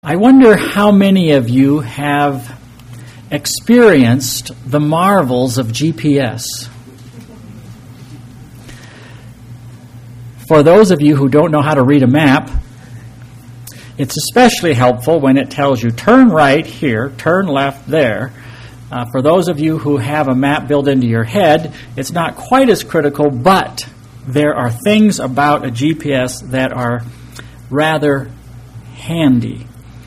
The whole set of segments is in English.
I wonder how many of you have experienced the marvels of GPS. For those of you who don't know how to read a map, it's especially helpful when it tells you turn right here, turn left there. For those of you who have a map built into your head, it's not quite as critical, but there are things about a GPS that are rather handy.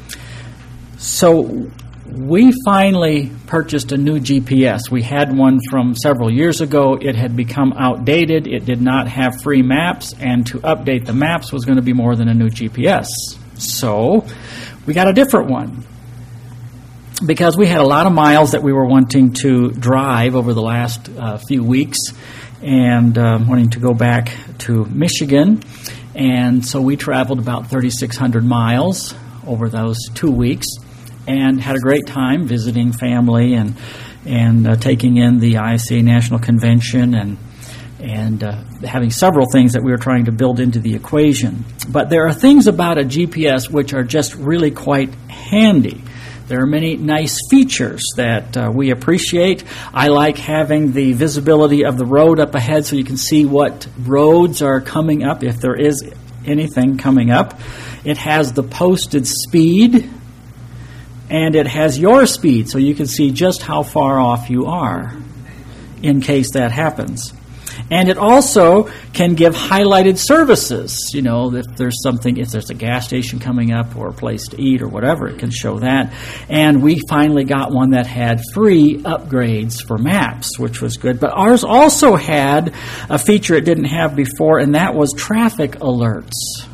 So we finally purchased a new GPS. We had one from several years ago. It had become outdated. It did not have free maps, and to update the maps was going to be more than a new GPS. So we got a different one because we had a lot of miles that we were wanting to drive over the last few weeks and wanting to go back to Michigan. And so we traveled about 3,600 miles over those 2 weeks and had a great time visiting family and taking in the ISA National Convention and having several things that we were trying to build into the equation. But there are things about a GPS which are just really quite handy. There are many nice features that we appreciate. I like having the visibility of the road up ahead so you can see what roads are coming up, if there is anything coming up. It has the posted speed, and it has your speed, so you can see just how far off you are in case that happens. And it also can give highlighted services. You know, if there's a gas station coming up or a place to eat or whatever, it can show that. And we finally got one that had free upgrades for maps, which was good. But ours also had a feature it didn't have before, and that was traffic alerts.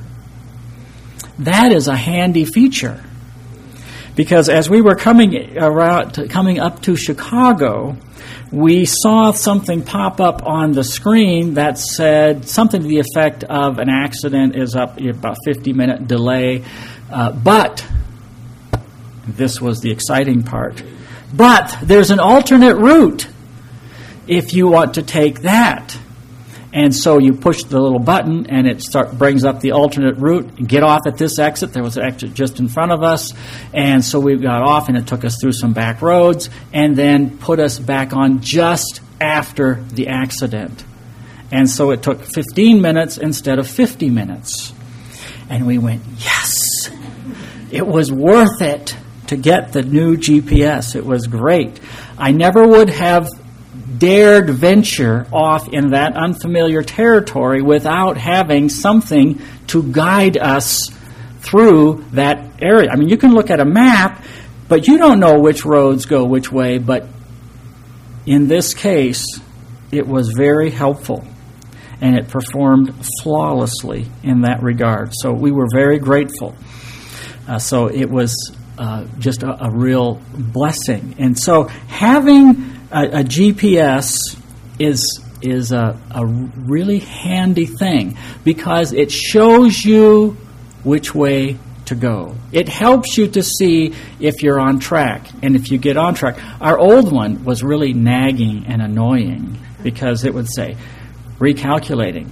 That is a handy feature. Because as we were coming up to Chicago, we saw something pop up on the screen that said something to the effect of an accident is up, about 50-minute delay. But, this was the exciting part, but there's an alternate route if you want to take that. And so you push the little button, and it brings up the alternate route. Get off at this exit. There was an exit just in front of us. And so we got off, and it took us through some back roads, and then put us back on just after the accident. And so it took 15 minutes instead of 50 minutes. And we went, yes! It was worth it to get the new GPS. It was great. I never would have dared venture off in that unfamiliar territory without having something to guide us through that area. I mean, you can look at a map, but you don't know which roads go which way. But in this case, it was very helpful, and it performed flawlessly in that regard. So we were very grateful. So it was just a real blessing. And so having a GPS is a really handy thing because it shows you which way to go. It helps you to see if you're on track and if you get on track. Our old one was really nagging and annoying because it would say, recalculating,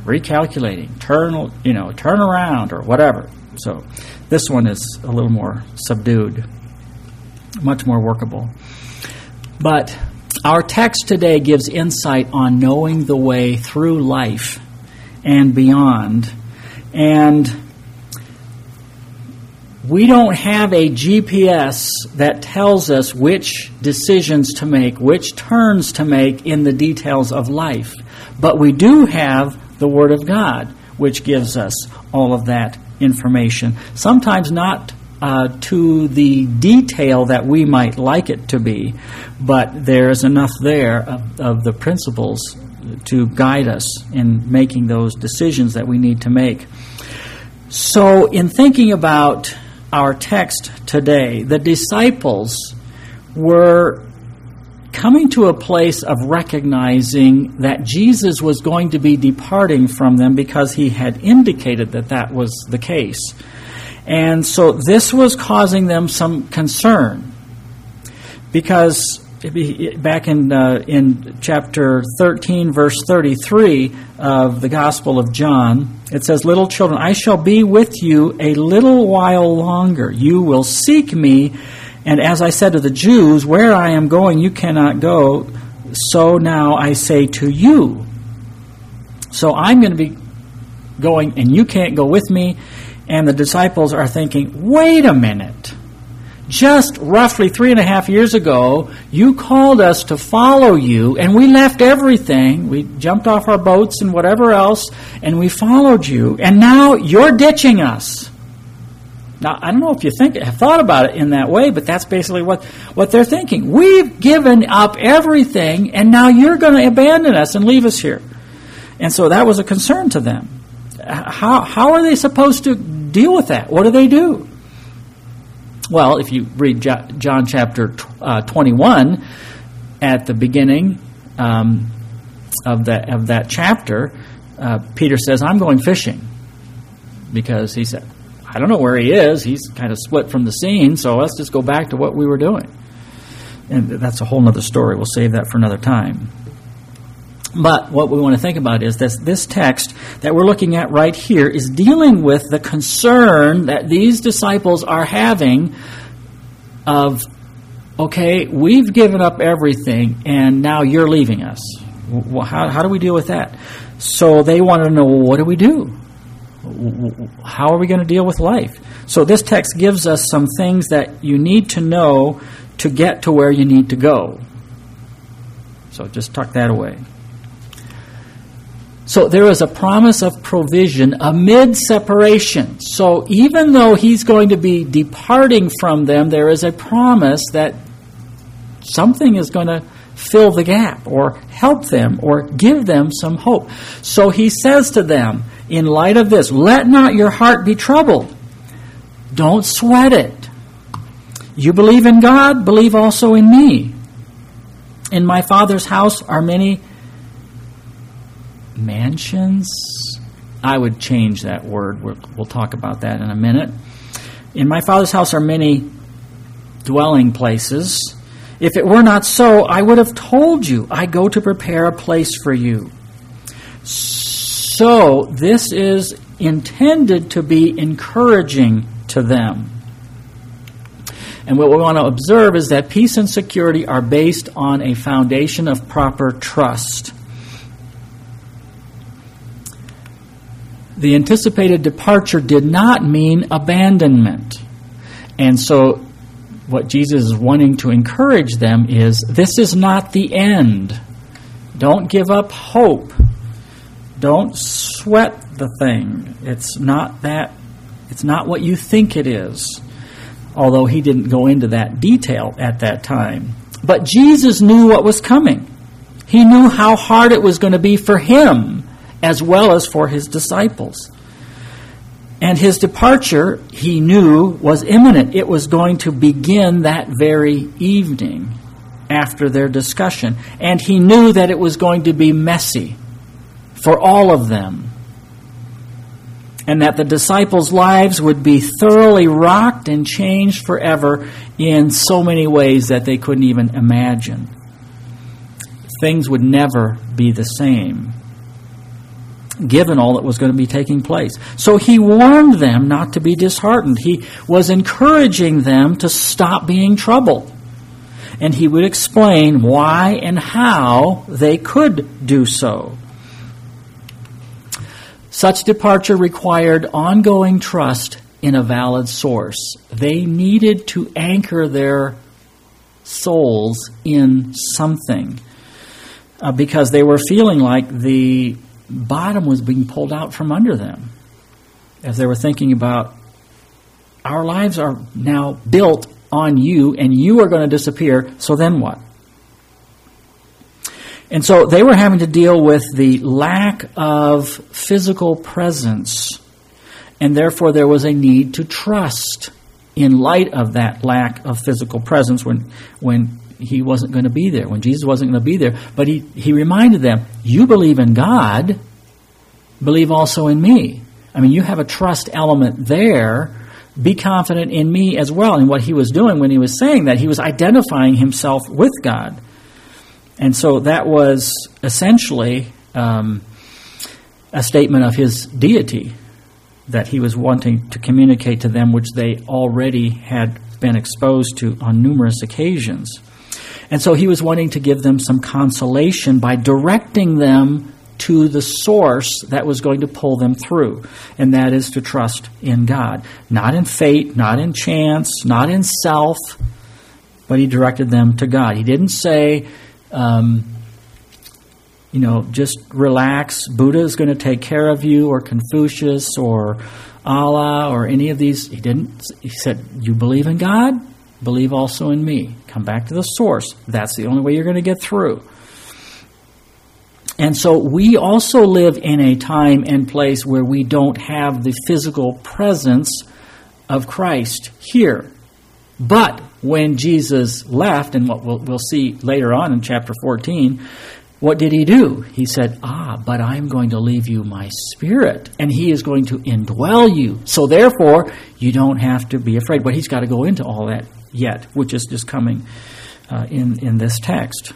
turn around or whatever. So this one is a little more subdued, much more workable. But our text today gives insight on knowing the way through life and beyond. And we don't have a GPS that tells us which decisions to make, which turns to make in the details of life. But we do have the Word of God, which gives us all of that information. Sometimes not to the detail that we might like it to be, but there's enough there of the principles to guide us in making those decisions that we need to make. So in thinking about our text today, the disciples were coming to a place of recognizing that Jesus was going to be departing from them because he had indicated that that was the case. And so this was causing them some concern because back in chapter 13, verse 33 of the Gospel of John, it says, "Little children, I shall be with you a little while longer. You will seek me, and as I said to the Jews, where I am going you cannot go, so now I say to you." So I'm going to be going, and you can't go with me. And the disciples are thinking, wait a minute. Just roughly 3.5 years ago, you called us to follow you, and we left everything. We jumped off our boats and whatever else, and we followed you. And now you're ditching us. Now, I don't know if you have thought about it in that way, but that's basically what they're thinking. We've given up everything, and now you're going to abandon us and leave us here. And so that was a concern to them. How are they supposed to deal with that? What do? Well, if you read John chapter 21 at the beginning of that chapter, Peter says, "I'm going fishing," because he said, "I don't know where he is. He's kind of split from the scene, so let's just go back to what we were doing." And that's a whole other story. We'll save that for another time. But what we want to think about is this text that we're looking at right here is dealing with the concern that these disciples are having of, okay, we've given up everything and now you're leaving us. How do we deal with that? So they want to know, well, what do we do? How are we going to deal with life? So this text gives us some things that you need to know to get to where you need to go. So just tuck that away. So there is a promise of provision amid separation. So even though he's going to be departing from them, there is a promise that something is going to fill the gap or help them or give them some hope. So he says to them, in light of this, let not your heart be troubled. Don't sweat it. You believe in God, believe also in me. In my Father's house are many mansions. I would change that word. We'll talk about that in a minute. In my Father's house are many dwelling places. If it were not so, I would have told you, I go to prepare a place for you. So this is intended to be encouraging to them. And what we want to observe is that peace and security are based on a foundation of proper trust. The anticipated departure did not mean abandonment. And so what Jesus is wanting to encourage them is, this is not the end. Don't give up hope. Don't sweat the thing. It's not that. It's not what you think it is. Although he didn't go into that detail at that time. But Jesus knew what was coming. He knew how hard it was going to be for him as well as for his disciples. And his departure, he knew, was imminent. It was going to begin that very evening after their discussion. And he knew that it was going to be messy for all of them. And that the disciples' lives would be thoroughly rocked and changed forever in so many ways that they couldn't even imagine. Things would never be the same, given all that was going to be taking place. So he warned them not to be disheartened. He was encouraging them to stop being troubled. And he would explain why and how they could do so. Such departure required ongoing trust in a valid source. They needed to anchor their souls in something because they were feeling like the bottom was being pulled out from under them as they were thinking about, our lives are now built on you and you are going to disappear, so then what? And so they were having to deal with the lack of physical presence, and therefore there was a need to trust in light of that lack of physical presence when he wasn't going to be there, when Jesus wasn't going to be there. But he reminded them, you believe in God, believe also in me. I mean, you have a trust element there be confident in me as well. And what he was doing when he was saying that, he was identifying himself with God. And so that was essentially a statement of his deity that he was wanting to communicate to them, which they already had been exposed to on numerous occasions. And so he was wanting to give them some consolation by directing them to the source that was going to pull them through, and that is to trust in God. Not in fate, not in chance, not in self, but he directed them to God. He didn't say, just relax, Buddha is going to take care of you, or Confucius, or Allah, or any of these. He didn't. He said, you believe in God? Believe also in me. Come back to the source. That's the only way you're going to get through. And so we also live in a time and place where we don't have the physical presence of Christ here. But when Jesus left, and what we'll see later on in chapter 14, what did he do? He said, but I'm going to leave you my Spirit, and he is going to indwell you. So therefore, you don't have to be afraid. But he's got to go into all that yet, which is just coming in this text.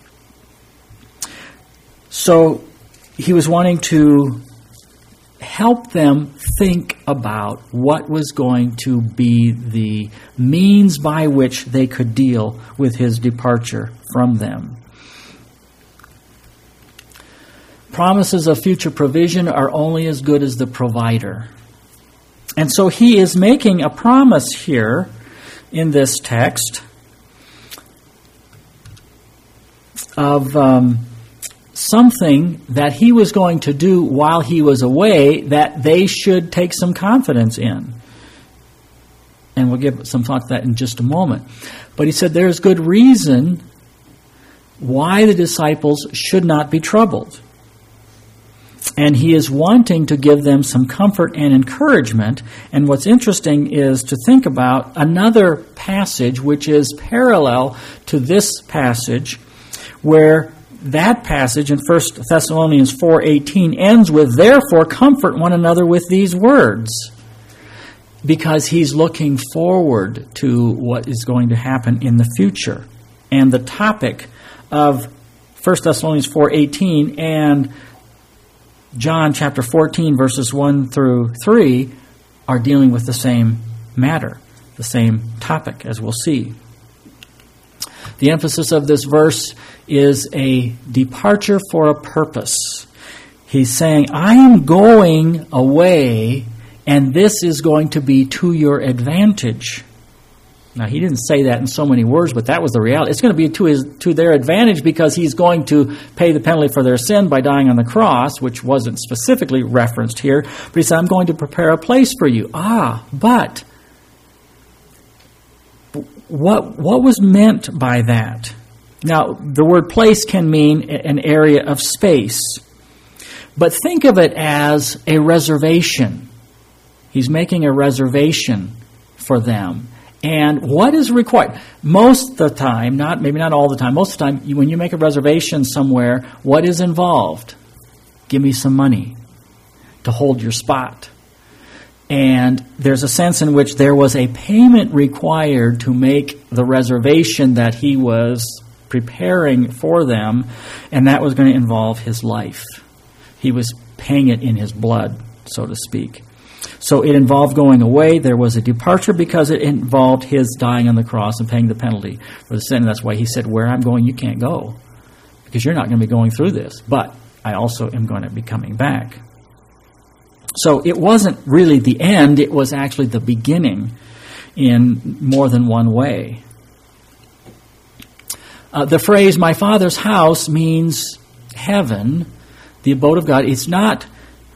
So he was wanting to help them think about what was going to be the means by which they could deal with his departure from them. Promises of future provision are only as good as the provider. And so he is making a promise here in this text of something that he was going to do while he was away that they should take some confidence in. And we'll give some thought to that in just a moment. But he said there's good reason why the disciples should not be troubled. And he is wanting to give them some comfort and encouragement. And what's interesting is to think about another passage which is parallel to this passage, where that passage in 1 Thessalonians 4:18 ends with, therefore comfort one another with these words. Because he's looking forward to what is going to happen in the future. And the topic of 1 Thessalonians 4:18 and John chapter 14 verses 1 through 3 are dealing with the same matter, the same topic, as we'll see. The emphasis of this verse is a departure for a purpose. He's saying, I am going away, and this is going to be to your advantage. Now, he didn't say that in so many words, but that was the reality. It's going to be to their advantage because he's going to pay the penalty for their sin by dying on the cross, which wasn't specifically referenced here. But he said, I'm going to prepare a place for you. But what was meant by that? Now, the word place can mean an area of space. But think of it as a reservation. He's making a reservation for them. And what is required? Most of the time, maybe not all the time, most of the time, when you make a reservation somewhere, what is involved? Give me some money to hold your spot. And there's a sense in which there was a payment required to make the reservation that he was preparing for them, and that was going to involve his life. He was paying it in his blood, so to speak. So it involved going away. There was a departure because it involved his dying on the cross and paying the penalty for the sin. And that's why he said, where I'm going, you can't go, because you're not going to be going through this. But I also am going to be coming back. So it wasn't really the end. It was actually the beginning in more than one way. The phrase, my Father's house, means heaven, the abode of God. It's not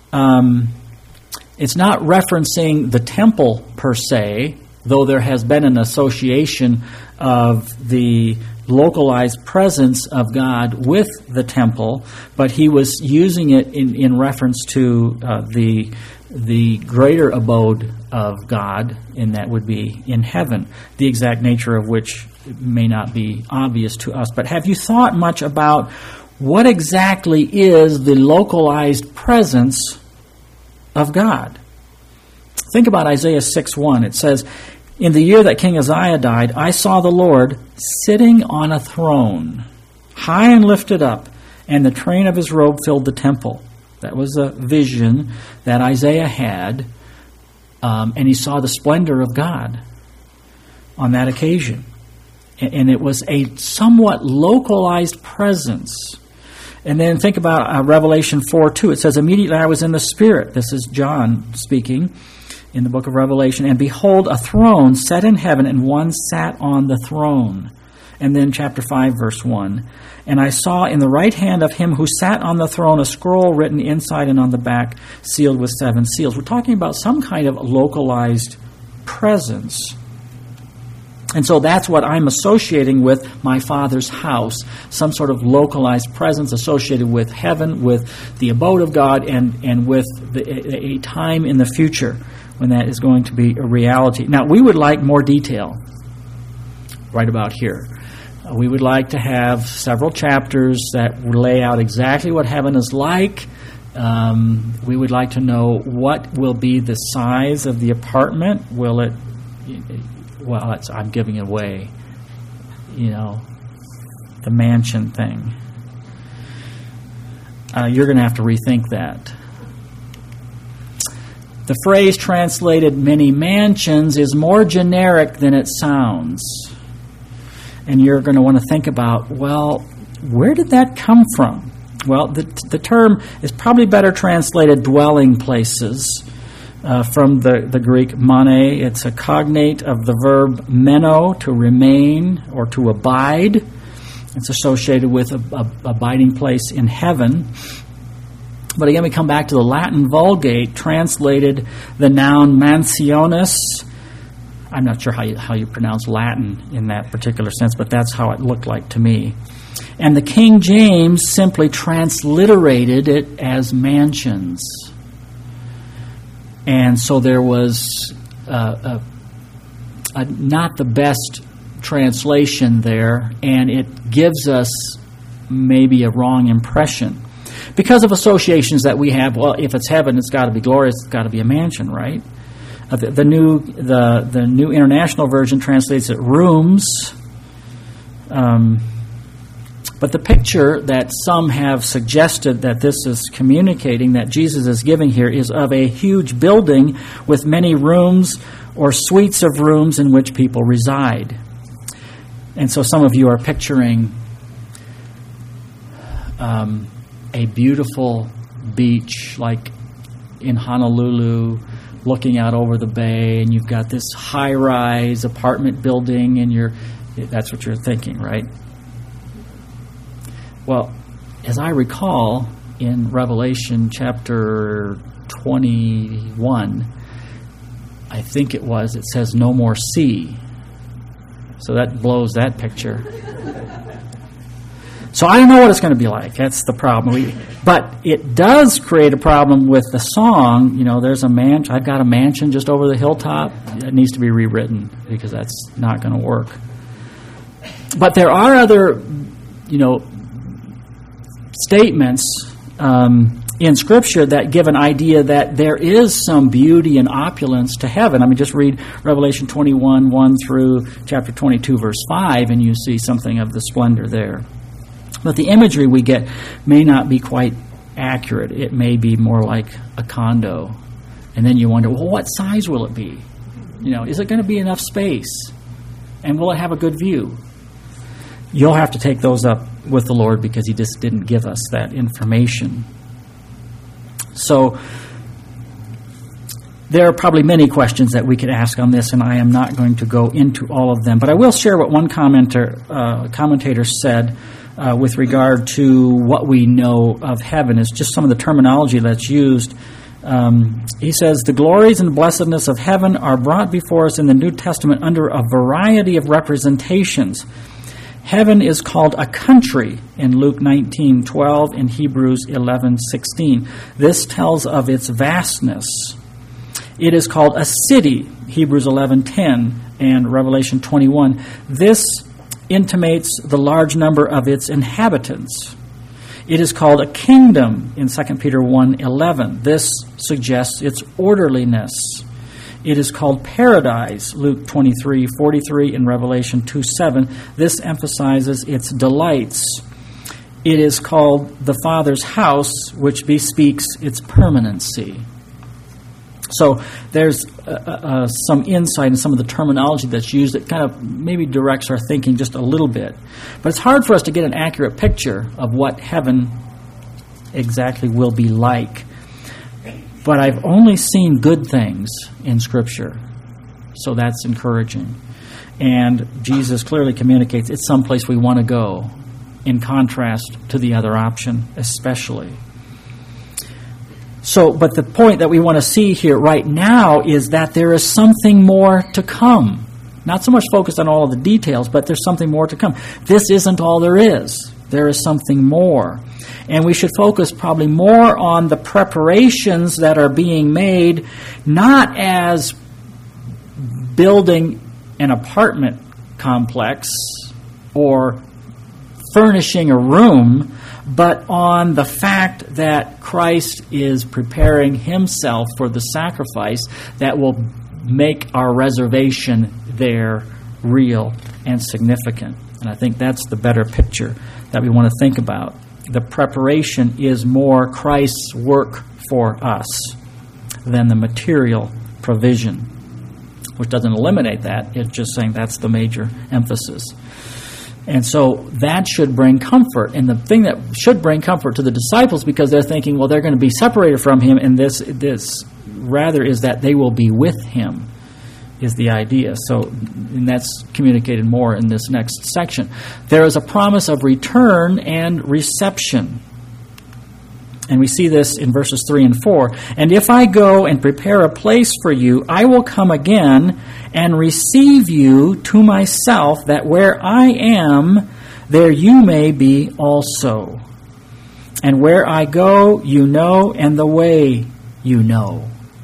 referencing the temple per se, though there has been an association of the localized presence of God with the temple, but he was using it in reference to the greater abode of God, and that would be in heaven, the exact nature of which may not be obvious to us. But have you thought much about what exactly is the localized presence of God? Think about Isaiah 6:1. It says, "In the year that King Uzziah died, I saw the Lord sitting on a throne, high and lifted up, and the train of his robe filled the temple." That was a vision that Isaiah had, and he saw the splendor of God on that occasion. And it was a somewhat localized presence. And then think about Revelation 4:2. It says, "Immediately I was in the Spirit." This is John speaking in the book of Revelation. "And behold, a throne set in heaven, and one sat on the throne." And then chapter 5, verse 1. "And I saw in the right hand of him who sat on the throne a scroll written inside and on the back, sealed with 7 seals." We're talking about some kind of localized presence. And so that's what I'm associating with my Father's house, some sort of localized presence associated with heaven, with the abode of God, and with a time in the future when that is going to be a reality. Now, we would like more detail right about here. We would like to have several chapters that lay out exactly what heaven is like. We would like to know what will be the size of the apartment. Will it... Well, I'm giving it away, the mansion thing. You're going to have to rethink that. The phrase translated many mansions is more generic than it sounds. And you're going to want to think about, well, where did that come from? Well, the term is probably better translated dwelling places. From the Greek mane. It's a cognate of the verb meno, to remain or to abide. It's associated with a abiding place in heaven. But again, we come back to the Latin Vulgate, translated the noun mansionis. I'm not sure how you pronounce Latin in that particular sense, but that's how it looked like to me. And the King James simply transliterated it as mansions. And so there was not the best translation there, and it gives us maybe a wrong impression. Because of associations that we have, well, if it's heaven, it's got to be glorious, it's got to be a mansion, right? The New International Version translates it rooms. But the picture that some have suggested that this is communicating, that Jesus is giving here, is of a huge building with many rooms or suites of rooms in which people reside. And so some of you are picturing a beautiful beach like in Honolulu, looking out over the bay, and you've got this high-rise apartment building, and that's what you're thinking, right? Well, as I recall, in Revelation chapter 21, I think it says no more sea. So that blows that picture. So I don't know what it's going to be like. That's the problem. But it does create a problem with the song. There's a mansion. I've got a mansion just over the hilltop. It needs to be rewritten because that's not going to work. But there are other, statements in Scripture that give an idea that there is some beauty and opulence to heaven. I mean, just read Revelation 21, 1 through chapter 22, verse 5, and you see something of the splendor there. But the imagery we get may not be quite accurate. It may be more like a condo. And then you wonder, well, what size will it be? Is it going to be enough space? And will it have a good view? You'll have to take those up with the Lord because He just didn't give us that information. So there are probably many questions that we could ask on this, and I am not going to go into all of them. But I will share what one commentator said with regard to what we know of heaven. It's just some of the terminology that's used. He says, "The glories and blessedness of heaven are brought before us in the New Testament under a variety of representations. Heaven is called a country in Luke 19:12 and Hebrews 11:16. This tells of its vastness. It is called a city, Hebrews 11:10 and Revelation 21. This intimates the large number of its inhabitants. It is called a kingdom in 2 Peter 1:11. This suggests its orderliness. It is called paradise, Luke 23:43 and Revelation 2:7. This emphasizes its delights. It is called the Father's house, which bespeaks its permanency. So there's some insight in some of the terminology that's used that kind of maybe directs our thinking just a little bit. But it's hard for us to get an accurate picture of what heaven exactly will be like. But I've only seen good things in Scripture, so that's encouraging. And Jesus clearly communicates it's someplace we want to go, in contrast to the other option especially. So, but the point that we want to see here right now is that there is something more to come. Not so much focused on all of the details, but there's something more to come. This isn't all there is. There is something more. And we should focus probably more on the preparations that are being made, not as building an apartment complex or furnishing a room, but on the fact that Christ is preparing himself for the sacrifice that will make our reservation there real and significant. And I think that's the better picture that we want to think about. The preparation is more Christ's work for us than the material provision, which doesn't eliminate that. It's just saying that's the major emphasis. And so that should bring comfort. And the thing that should bring comfort to the disciples, because they're thinking, well, they're going to be separated from him, and this rather is that they will be with him, is the idea. So, and that's communicated more in this next section. There is a promise of return and reception. And we see this in verses 3 and 4. And if I go and prepare a place for you, I will come again and receive you to myself, that where I am, there you may be also. And where I go, you know, and the way you know.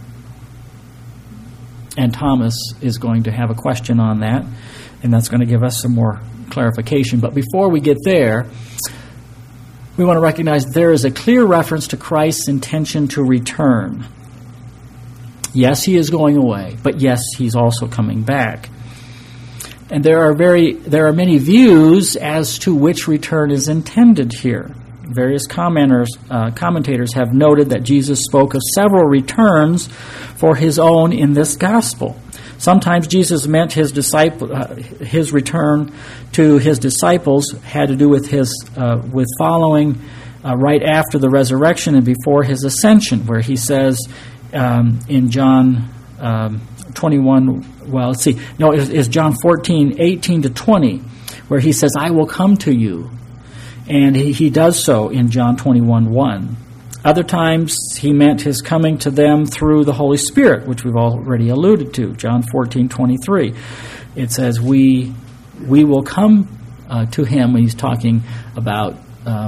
And Thomas is going to have a question on that, and that's going to give us some more clarification. But before we get there, we want to recognize there is a clear reference to Christ's intention to return. Yes, he is going away, but yes, he's also coming back. And there are many views as to which return is intended here. Various commentators have noted that Jesus spoke of several returns for his own in this gospel. Sometimes Jesus meant his return to his disciples had to do with with following right after the resurrection and before his ascension, where he says in John 21. Well, let's see. No, it's John 14:18-20, where he says, "I will come to you," and he does so in John 21:1. Other times, he meant his coming to them through the Holy Spirit, which we've already alluded to. John 14:23. It says, we will come to him when he's talking about,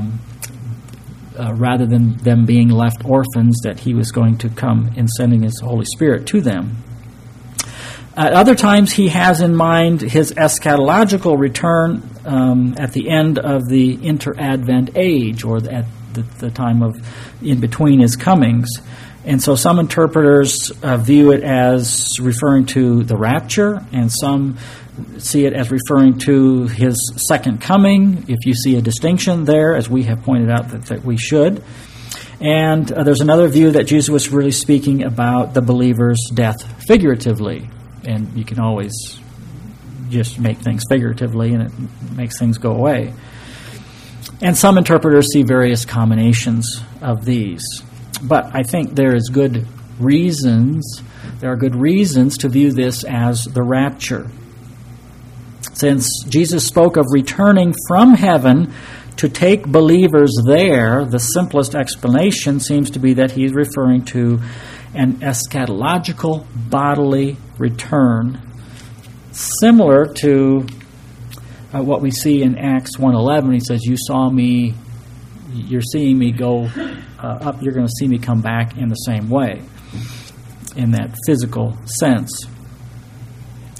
rather than them being left orphans, that he was going to come in sending his Holy Spirit to them. At other times, he has in mind his eschatological return at the end of the inter-Advent age, or at the time of in between his comings. And so some interpreters view it as referring to the rapture, and some see it as referring to his second coming, if you see a distinction there, as we have pointed out that we should. And there's another view that Jesus was really speaking about the believer's death figuratively. And you can always just make things figuratively, and it makes things go away. And some interpreters see various combinations of these. But I think there are good reasons to view this as the rapture. Since Jesus spoke of returning from heaven to take believers there, the simplest explanation seems to be that he's referring to an eschatological bodily return, similar to what we see in Acts 1:11. He says, "You saw me, you're seeing me go up, you're going to see me come back in the same way," in that physical sense.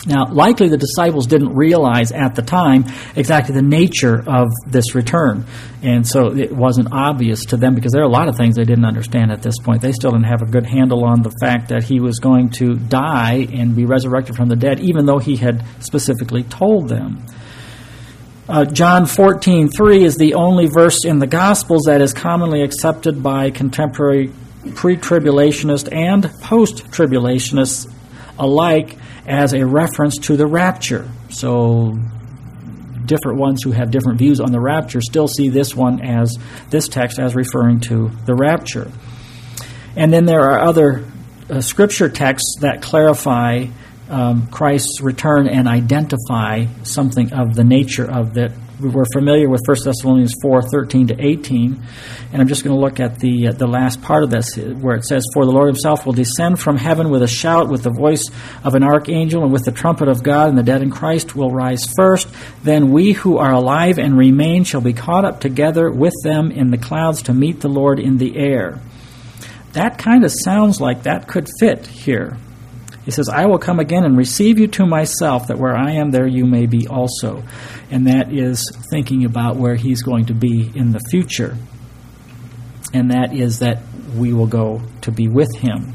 Now, likely the disciples didn't realize at the time exactly the nature of this return. And so it wasn't obvious to them, because there are a lot of things they didn't understand at this point. They still didn't have a good handle on the fact that he was going to die and be resurrected from the dead, even though he had specifically told them. John 14:3 is the only verse in the Gospels that is commonly accepted by contemporary pre-tribulationists and post-tribulationists alike as a reference to the rapture. So different ones who have different views on the rapture still see this text as referring to the rapture. And then there are other scripture texts that clarify Christ's return and identify something of the nature of that. We're familiar with 1 Thessalonians 4:13-18, and I'm just going to look at the last part of this, where it says, "For the Lord himself will descend from heaven with a shout, with the voice of an archangel, and with the trumpet of God, and the dead in Christ will rise first. Then we who are alive and remain shall be caught up together with them in the clouds to meet the Lord in the air." That kind of sounds like that could fit here. He says, "I will come again and receive you to myself, that where I am, there you may be also." And that is thinking about where he's going to be in the future. And that is that we will go to be with him.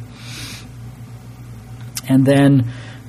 And then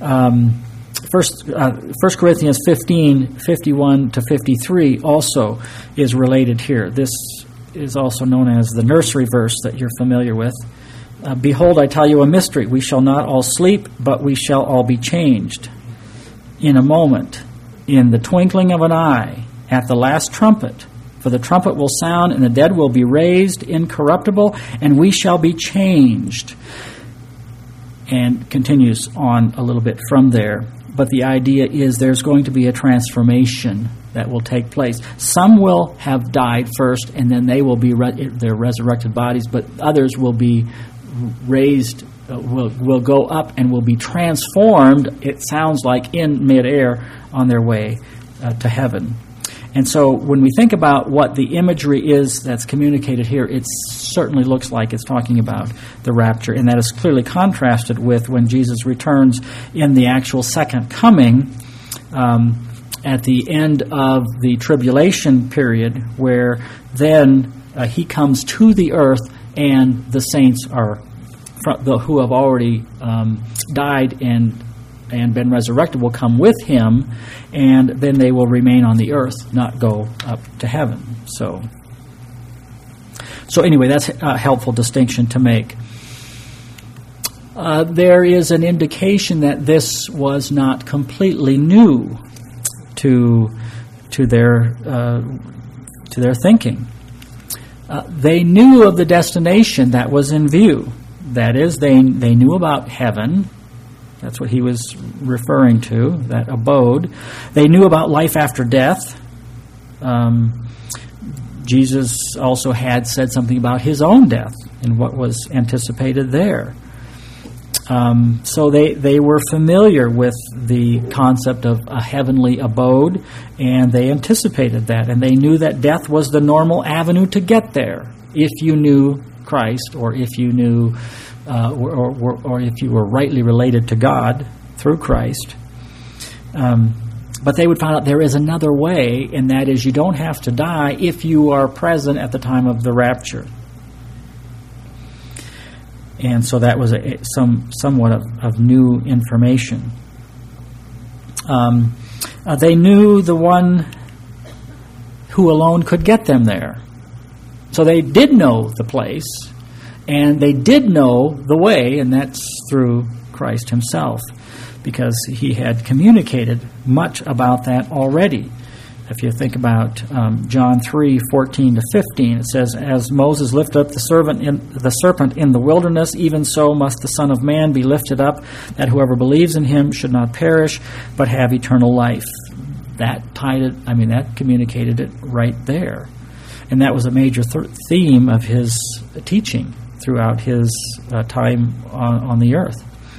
1 Corinthians 15:51-53 also is related here. This is also known as the nursery verse that you're familiar with. "Behold, I tell you a mystery. We shall not all sleep, but we shall all be changed in a moment, in the twinkling of an eye, at the last trumpet. For the trumpet will sound, and the dead will be raised incorruptible, and we shall be changed." And continues on a little bit from there. But the idea is there's going to be a transformation that will take place. Some will have died first, and then they will be their resurrected bodies, but others will be raised, will go up and will be transformed, it sounds like, in midair on their way to heaven. And so when we think about what the imagery is that's communicated here, it certainly looks like it's talking about the rapture, and that is clearly contrasted with when Jesus returns in the actual second coming at the end of the tribulation period, where then he comes to the earth, and the saints are who have already died and been resurrected will come with him, and then they will remain on the earth, not go up to heaven. So anyway, that's a helpful distinction to make. There is an indication that this was not completely new to their thinking. They knew of the destination that was in view. That is, they knew about heaven. That's what he was referring to, that abode. They knew about life after death. Jesus also had said something about his own death and what was anticipated there. So they were familiar with the concept of a heavenly abode, and they anticipated that, and they knew that death was the normal avenue to get there if you knew Christ, or if you knew, or if you were rightly related to God through Christ. But they would find out there is another way, and that is you don't have to die if you are present at the time of the rapture. And so that was somewhat of new information. They knew the one who alone could get them there. So they did know the place, and they did know the way, and that's through Christ himself, because he had communicated much about that already. If you think about John 3:14-15, it says, "As Moses lifted up the serpent in the wilderness, even so must the Son of Man be lifted up, that whoever believes in him should not perish, but have eternal life." That that communicated it right there. And that was a major theme of his teaching throughout his time on the earth.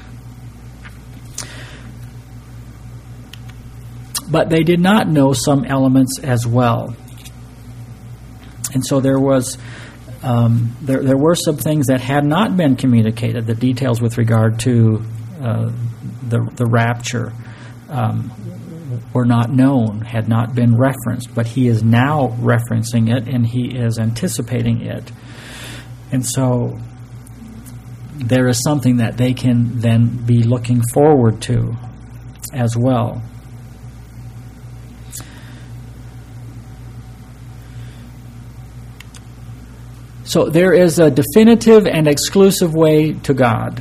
But they did not know some elements as well. And so there was there were some things that had not been communicated, the details with regard to the rapture. were not known, had not been referenced, but he is now referencing it, and he is anticipating it. And so there is something that they can then be looking forward to as well. So there is a definitive and exclusive way to God.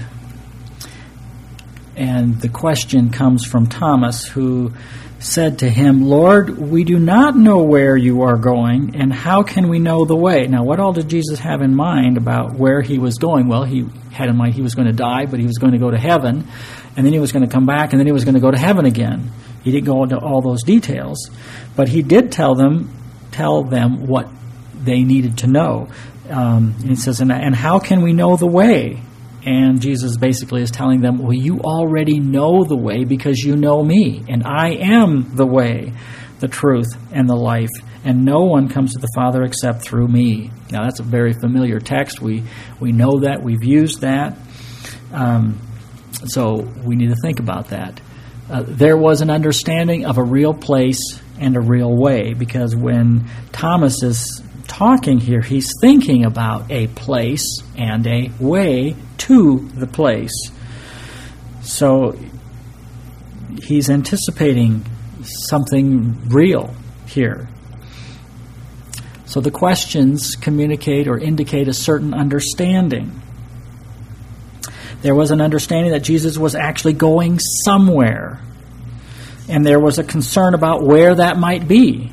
And the question comes from Thomas, who said to him, "Lord, we do not know where you are going, and how can we know the way?" Now, what all did Jesus have in mind about where he was going? Well, he had in mind he was going to die, but he was going to go to heaven, and then he was going to come back, and then he was going to go to heaven again. He didn't go into all those details, but he did tell them what they needed to know. He says, and how can we know the way? And Jesus basically is telling them, well, you already know the way because you know me, and I am the way, the truth, and the life, and no one comes to the Father except through me. Now, that's a very familiar text. We know that. We've used that. So we need to think about that. There was an understanding of a real place and a real way, because when Thomas is talking here, he's thinking about a place and a way to the place. So he's anticipating something real here. So the questions communicate or indicate a certain understanding. There was an understanding that Jesus was actually going somewhere, and there was a concern about where that might be.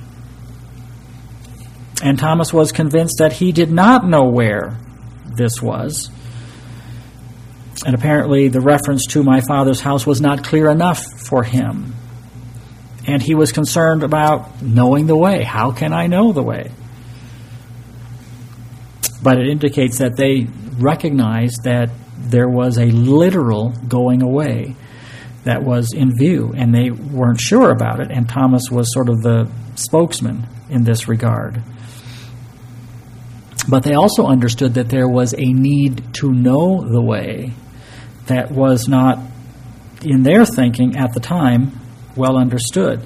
And Thomas was convinced that he did not know where this was. And apparently the reference to my Father's house was not clear enough for him. And he was concerned about knowing the way. How can I know the way? But it indicates that they recognized that there was a literal going away that was in view, and they weren't sure about it. And Thomas was sort of the spokesman in this regard. But they also understood that there was a need to know the way that was not, in their thinking at the time, well understood.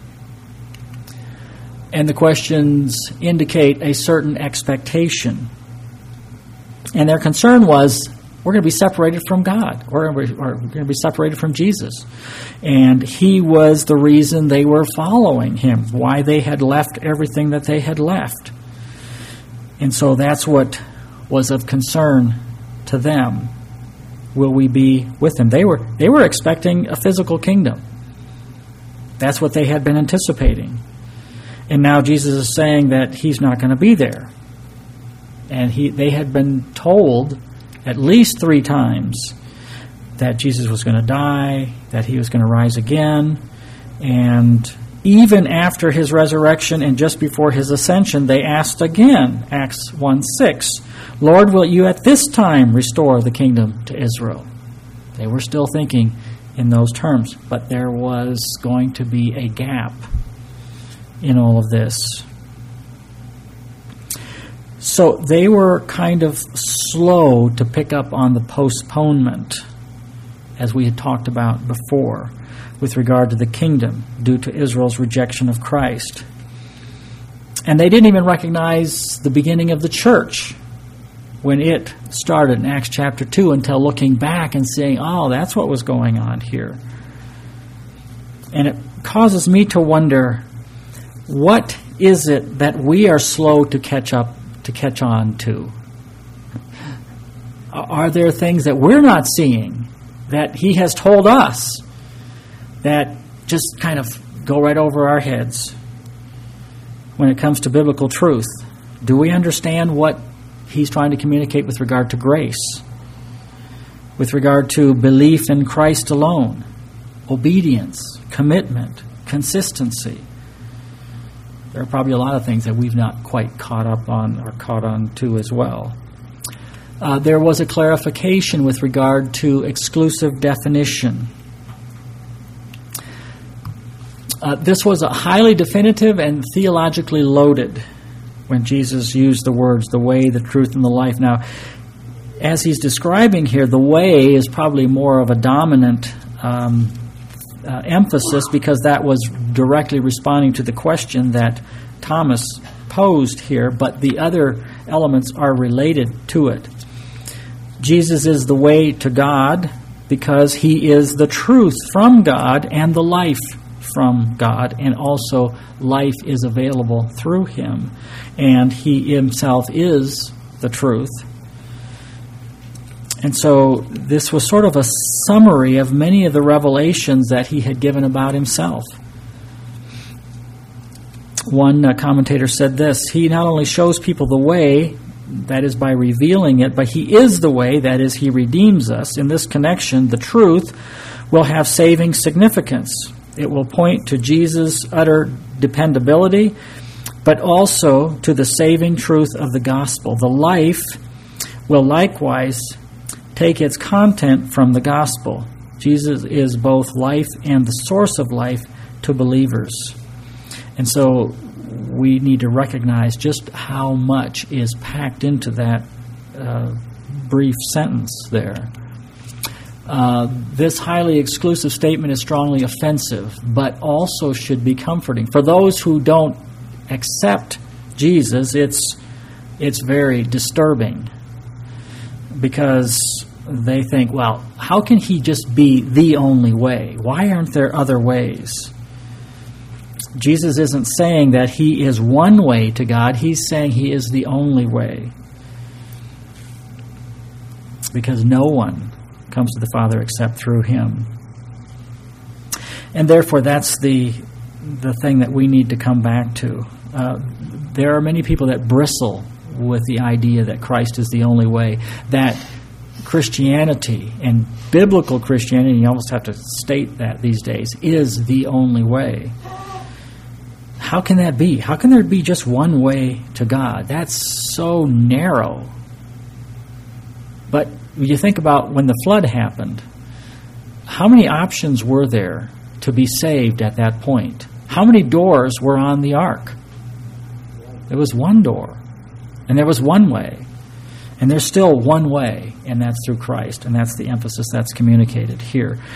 And the questions indicate a certain expectation. And their concern was, we're going to be separated from God. We're going to be separated from Jesus. And he was the reason they were following him, why they had left everything that they had left. And so that's what was of concern to them. Will we be with him? They were expecting a physical kingdom. That's what they had been anticipating. And now Jesus is saying that he's not going to be there. And they had been told at least 3 times that Jesus was going to die, that he was going to rise again, and even after his resurrection and just before his ascension, they asked again, Acts 1:6, Lord, will you at this time restore the kingdom to Israel? They were still thinking in those terms, but there was going to be a gap in all of this. So they were kind of slow to pick up on the postponement, as we had talked about before, with regard to the kingdom due to Israel's rejection of Christ. And they didn't even recognize the beginning of the church when it started in Acts chapter 2 until looking back and saying, oh, that's what was going on here. And it causes me to wonder, what is it that we are slow to catch on to? Are there things that we're not seeing that he has told us that just kind of go right over our heads when it comes to biblical truth? Do we understand what he's trying to communicate with regard to grace, with regard to belief in Christ alone, obedience, commitment, consistency? There are probably a lot of things that we've not quite caught up on or caught on to as well. There was a clarification with regard to exclusive definition. This was a highly definitive and theologically loaded when Jesus used the words, the way, the truth, and the life. Now, as he's describing here, the way is probably more of a dominant emphasis because that was directly responding to the question that Thomas posed here, but the other elements are related to it. Jesus is the way to God because he is the truth from God and the life from God, and also life is available through him, and he himself is the truth. And so this was sort of a summary of many of the revelations that he had given about himself. One commentator said this: he not only shows people the way, that is by revealing it, but he is the way, that is, he redeems us. In this connection, the truth will have saving significance. It will point to Jesus' utter dependability, but also to the saving truth of the gospel. The life will likewise take its content from the gospel. Jesus is both life and the source of life to believers. And so we need to recognize just how much is packed into that brief sentence there. This highly exclusive statement is strongly offensive, but also should be comforting. For those who don't accept Jesus, it's very disturbing, because they think, well, how can he just be the only way? Why aren't there other ways? Jesus isn't saying that he is one way to God. He's saying he is the only way, because no one comes to the Father except through him. And therefore, that's the thing that we need to come back to. There are many people that bristle with the idea that Christ is the only way, that Christianity, and biblical Christianity, you almost have to state that these days, is the only way. How can that be? How can there be just one way to God? That's so narrow. But you think about when the flood happened, how many options were there to be saved at that point? How many doors were on the ark? There was one door, and there was one way. And there's still one way, and that's through Christ, and that's the emphasis that's communicated here.